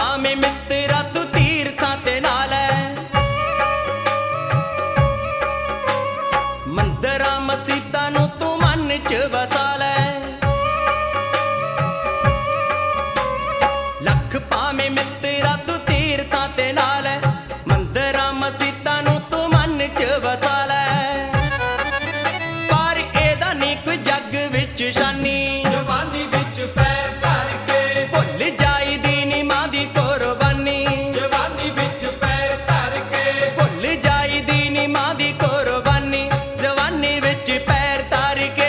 ਭਾਵੇਂ ਮਿੱਤਰਾ ਤੂੰ ਤੀਰਥਾਂ ਤੇ ਨਾ ਲੈ, ਮੰਦਰਾਂ ਮਸੀਤਾਂ ਨੂੰ ਤੂੰ ਮਨ ਚ ਵਸਾ ਲੈ। ਲੱਖ ਭਾਵੇਂ ਮਿੱਤਰਾ ਤੂੰ ਤੀਰਥਾਂ ਤੇ ਨਾ ਲੈ, ਮੰਦਰਾਂ ਮਸੀਤਾਂ ਨੂੰ ਤੂੰ ਮਨ ਚ ਵਸਾ ਲੈ। ਪਰ ਇਹਦਾ ਨੀ ਕੋਈ ਜੱਗ ਵਿੱਚ ਸ਼ਾਨੀ, ਜਵਾਨੀ ਵਿੱਚ ਪੈਰ ਧਰ ਕੇ ਭੁੱਲ ਜਾਈਦੀ ਨੀ ਮਾਂ ਦੀ ਕੁਰਬਾਨੀ। ਜਵਾਨੀ ਵਿੱਚ ਪੈਰ ਧਰ ਕੇ ਭੁੱਲ ਜਾਈਦੀ ਨੀ ਮਾਂ ਦੀ ਕੁਰਬਾਨੀ, ਜਵਾਨੀ ਵਿੱਚ ਪੈਰ ਧਰ ਕੇ।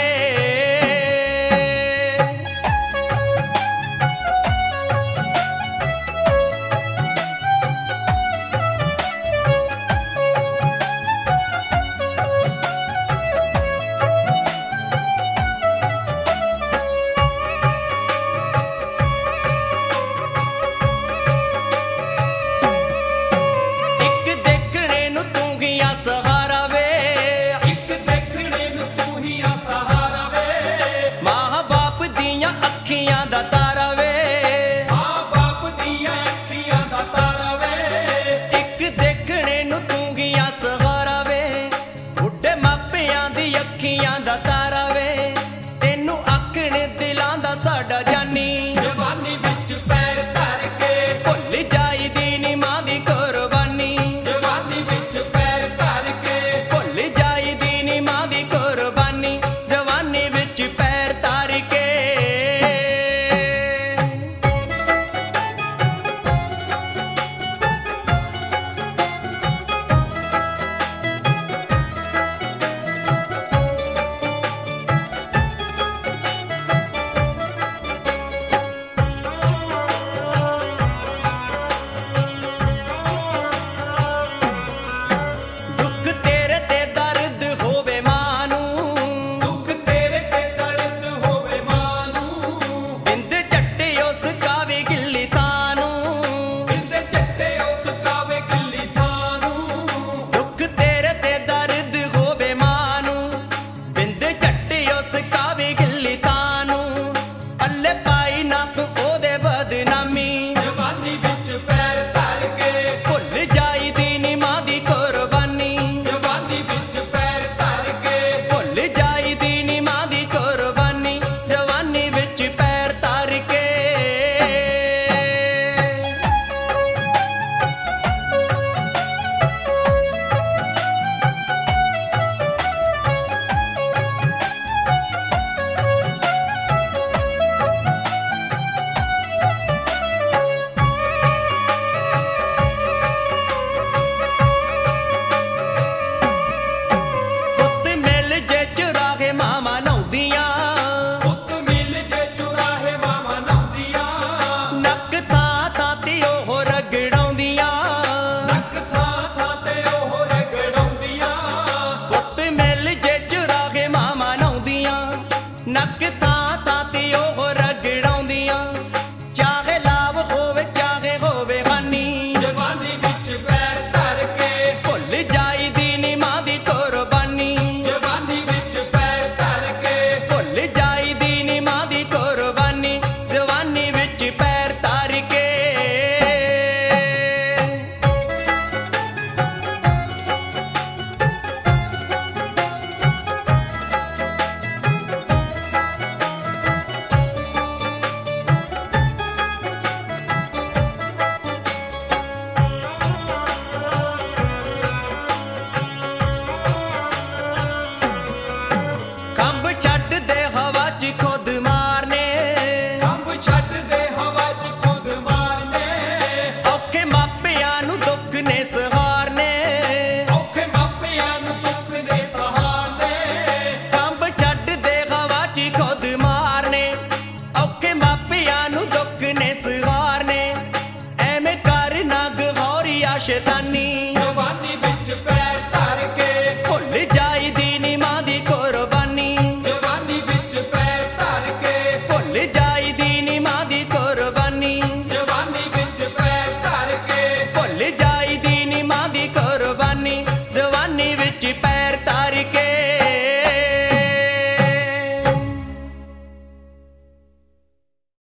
ਇੱਕ ਦੇਖਣੇ ਨੂੰ ਤੂੰ ਹੀ ਆ ਸਹਾਰਾ ਵੇ, ਇੱਕ ਦੇਖਣੇ ਨੂੰ ਤੂੰ ਹੀ ਆ ਸਹਾਰਾ ਵੇ। ਮਾਂ ਬਾਪ ਦੀਆਂ ਅੱਖੀਆਂ ਦਾ ਤਾਰਾ ਵੇ। ਮਾਂ ਬਾਪ ਦੀਆਂ ਅੱਖੀਆਂ ਦਾ ਤਾਰਾ ਵੇ। ਇੱਕ ਦੇਖਣੇ ਨੂੰ ਤੂੰ ਹੀ ਆ ਸਹਾਰਾ ਵੇ, ਬੁੱਢੇ ਮਾਪਿਆਂ ਦੀ ਅੱਖੀਆਂ ਦਾ ਤਾਰਾ ਵੇ। ਤੈਨੂੰ ਆਖਣੇ ਦਿਲਾਂ ਦਾ ਸਾਡਾ ਜਾਨੀ, ਜਵਾਨੀ ਵਿੱਚ ਪੈਰ ਧਰ ਕੇ ਭੁੱਲ ਜਾਈਦੀ ਨੀ ਮਾਂ ਦੀ ਕੁਰਬਾਨੀ। ਜਵਾਨੀ ਵਿੱਚ ਪੈਰ ਧਰ ਕੇ ਭੁੱਲ ਜਾਈਦੀ ਨੀ ਮਾਂ ਦੀ ਕੁਰਬਾਨੀ, ਜਵਾਨੀ ਵਿੱਚ ਪੈਰ ਧਰ ਕੇ। ਦੁੱਖ ਤੇਰੇ ਤੇ ਦਰਦ ਹੋਵੇ ਮਾਂ ਨੂੰ, ਦੁੱਖ ਤੇਰੇ ਤੇ ਦਰਦ ਹੋਵੇ ਮਾਂ ਨੂੰ। ਬਿੰਦ ਝੱਟੇ ਉਸ ਕਾਵੇ ਗਿੱਲੀ ਥਾਂ ਨੂੰ। ਬਿੰਦੇ ਚੱਟੇ ਉਸ ਕਾਵੇ ਗਿੱਲੀ ਥਾਂ ਨੂੰ। ਦੁੱਖ ਤੇਰੇ ਤੇ ਦਰਦ ਹੋਵੇ ਮਾਂ ਨੂੰ, ਬਿੰਦ ਝੱਟੇ ਉਸ ਕਾਵੇ ਗਿੱਲੀ ਥਾਂ ਨੂੰ। ਪੱਲੇ ਪਾਈ ਨਾ ਤੂੰ ਉਹਦੇ ਬਦਨਾਮੀ, ਜਵਾਨੀ ਵਿੱਚ ਪੈਰ ਧਰ ਕੇ ਭੁੱਲ ਜਾਈਦੀ ਨੀ ਮਾਂ ਦੀ ਕੁਰਬਾਨੀ। ਜਵਾਨੀ ਵਿੱਚ ਪੈਰ ਧਰ ਕੇ ਭੁੱਲ ਜਾਈਦੀ ਨੀ ਮਾਂ ਦੀ ਕੁਰਬਾਨੀ, ਜਵਾਨੀ ਵਿੱਚ ਪੈਰ ਧਰ ਕੇ। ਪੁੱਤ ਮਿਲ ਜੇ ਚੁਰਾਹੇ ਮਾਵਾਂ ਨਹਾਉਂਦੀਆਂ, ਪੁੱਤ ਮਿਲ ਜੇ ਚੁਰਾਹੇ ਮਾਵਾਂ ਨਹਾਉਂਦੀਆਂ। ਨੱਕ ਥਾਂ ਥਾਂ ਤੇ ਉਹ ਰਗੜਾਉਂਦੀਆਂ। ਨੱਕ ਥਾਂ ਥਾਂ ਤੇ ਉਹ ਰਗੜਾਉਂਦੀਆਂ। ਪੁੱਤ ਮਿਲ ਜੇ ਚੁਰਾਹੇ ਮਾਵਾਂ ਨਹਾਉਂਦੀਆਂ, ਨੱਕ ਥਾਂ ਥਾਂ ਤੇ ਉਹ ਰਗੜਾਉਂਦੀਆਂ। ਚਾਹੇ ਲਾਭ ਹੋਵੇ ਚਾਹੇ ਹੋਵੇ ਹਾਨੀ, ਜਵਾਨੀ ਵਿੱਚ ਪੈਰ ਧਰ ਕੇ ਭੁੱਲ ਜਾਈਦੀ ਨੀ ਮਾਂ ਦੀ ਕੁਰਬਾਨੀ। ਜਵਾਨੀ ਵਿੱਚ ਪੈਰ ਧਰ ਕੇ ਭੁੱਲ ਜਾਈਦੀ ਨੀ ਮਾਂ ਦੀ ਕੁਰਬਾਨੀ, ਜਵਾਨੀ ਵਿੱਚ ਪੈਰ ਧਰ ਕੇ। ਕੰਬ ਛੱਡ ਦੇ ਹਵਾ 'ਚ ਖੁਦ ਮਾਰਨੇ, ਕੰਬ ਛੱਡ ਦੇ ਹਵਾ 'ਚ ਖੁਦ ਮਾਰਨੇ। ਔਖੇ ਮਾਪਿਆਂ ਨੂੰ ਦੁੱਖ ਨੇ ਸਹਾਰਨੇ। ਔਖੇ ਮਾਪਿਆਂ ਨੂੰ ਦੁੱਖ ਨੇ ਸਹਾਰਨੇ। ਕੰਬ ਛੱਡ ਦੇ ਹਵਾ 'ਚ ਖੁਦ ਮਾਰਨੇ, ਔਖੇ ਮਾਪਿਆਂ ਨੂੰ ਦੁੱਖ ਨੇ ਸਹਾਰਨੇ। ਐਵੇਂ ਕਰ ਨਾ ਗਹੌਰੀਆ ਸ਼ੈਤਾਨੀ, ਜਵਾਨੀ ਵਿੱਚ ਪੈਰ ਧਰ ਕੇ ਭੁੱਲ ਜਾਈਦੀ ਨੀ ਮਾਂ ਦੀ ਕੁਰਬਾਨੀ। ਜਵਾਨੀ ਵਿੱਚ ਪੈਰ ਧਰ ਕੇ ਭੁੱਲ ਜਾਈਦੀ ਨੀ ਮਾਂ ਦੀ ਕੁਰਬਾਨੀ। ਜਵਾਨੀ ਵਿੱਚ ਪੈਰ ਧਰ ਕੇ ਭੁੱਲ ਜਾਈਦੀ ਨੀ ਮਾਂ ਦੀ ਕੁਰਬਾਨੀ, ਜਵਾਨੀ ਵਿੱਚ